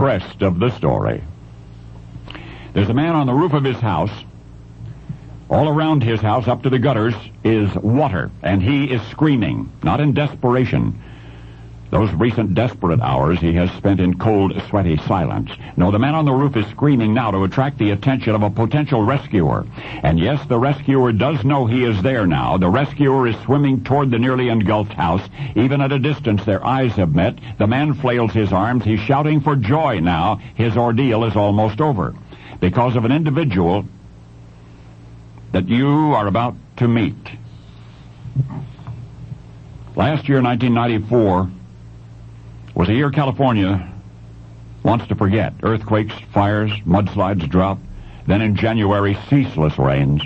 rest of the story. There's a man on the roof of his house. All around his house, up to the gutters, is water, and he is screaming, not in desperation. Those recent desperate hours he has spent in cold, sweaty silence. No, the man on the roof is screaming now to attract the attention of a potential rescuer. And yes, the rescuer does know he is there now. The rescuer is swimming toward the nearly engulfed house. Even at a distance, their eyes have met. The man flails his arms. He's shouting for joy now. His ordeal is almost over. Because of an individual that you are about to meet. Last year, 1994, was a year California wants to forget. Earthquakes, fires, mudslides, drought. Then in January, ceaseless rains.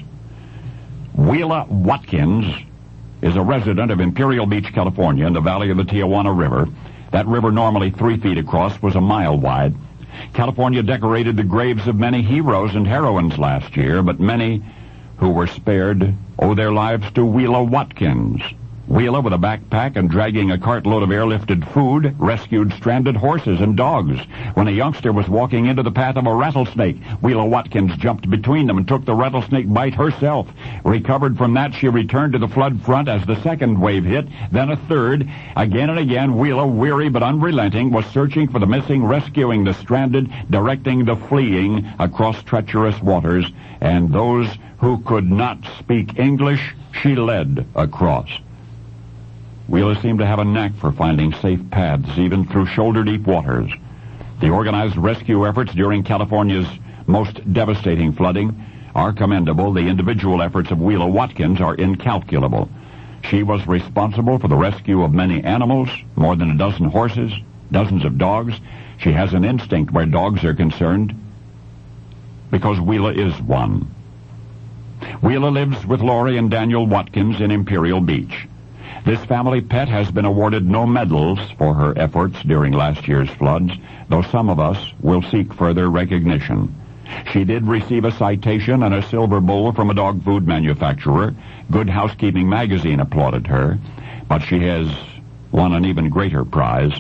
Wheeler Watkins is a resident of Imperial Beach, California, in the valley of the Tijuana River. That river, normally 3 feet across, was a mile wide. California decorated the graves of many heroes and heroines last year, but many who were spared owe their lives to Wheeler Watkins. Wheeler, with a backpack and dragging a cartload of airlifted food, rescued stranded horses and dogs. When a youngster was walking into the path of a rattlesnake, Wheeler Watkins jumped between them and took the rattlesnake bite herself. Recovered from that, she returned to the flood front as the second wave hit, then a third. Again and again, Wheeler, weary but unrelenting, was searching for the missing, rescuing the stranded, directing the fleeing across treacherous waters, and those who could not speak English, she led across. Wheeler seemed to have a knack for finding safe paths, even through shoulder-deep waters. The organized rescue efforts during California's most devastating flooding are commendable. The individual efforts of Wheeler Watkins are incalculable. She was responsible for the rescue of many animals, more than a dozen horses, dozens of dogs. She has an instinct where dogs are concerned, because Wheeler is one. Wheeler lives with Lori and Daniel Watkins in Imperial Beach. This family pet has been awarded no medals for her efforts during last year's floods, though some of us will seek further recognition. She did receive a citation and a silver bowl from a dog food manufacturer. Good Housekeeping magazine applauded her, but she has won an even greater prize.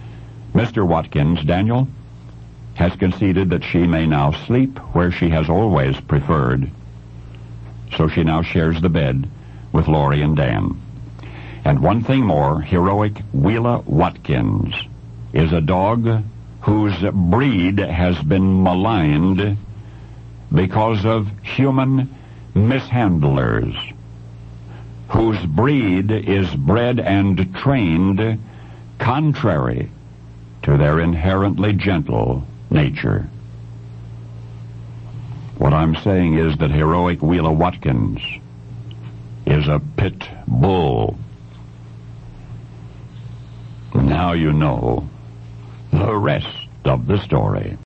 Mr. Watkins, Daniel, has conceded that she may now sleep where she has always preferred. So she now shares the bed with Lori and Dan. And one thing more, heroic Wheeler Watkins is a dog whose breed has been maligned because of human mishandlers, whose breed is bred and trained contrary to their inherently gentle nature. What I'm saying is that heroic Wheeler Watkins is a pit bull. Now you know the rest of the story.